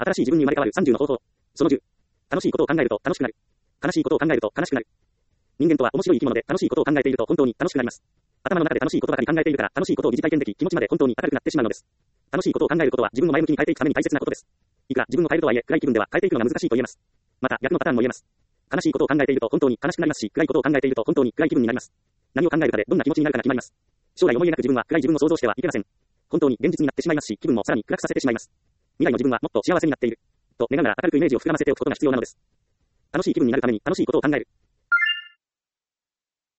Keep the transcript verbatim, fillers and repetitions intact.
新しい自分に生まれ変わるさんじゅうの方法。そのじゅう。楽しいことを考えると楽しくなる。悲しいことを考えると悲しくなる。人間とは面白い生き物で、楽しいことを考えていると本当に楽しくなります。頭の中で楽しいことばかり考えているから、楽しいことを疑似体験でき、気持ちまで本当に明るくなってしまうのです。楽しいことを考えることは自分を前向きに変えていくために大切なことです。いくら自分を変えるとはいえ、暗い気分では変えていくのが難しいと言えます。また、逆のパターンも言えます。悲しいことを考えていると本当に悲しくなりますし、暗いことを考えていると本当に暗い気分になります。何を考えるかでどんな気持ちになるかが決まります。将来思い描く自分は暗い自分を想像してはいけません。本当に現実になってしまいますし、気分もさらに暗くさせてしまいます。未来の自分はもっと幸せになっている。と願うなら明るくイメージを膨らませておくことが必要なのです。楽しい気分になるために楽しいことを考える。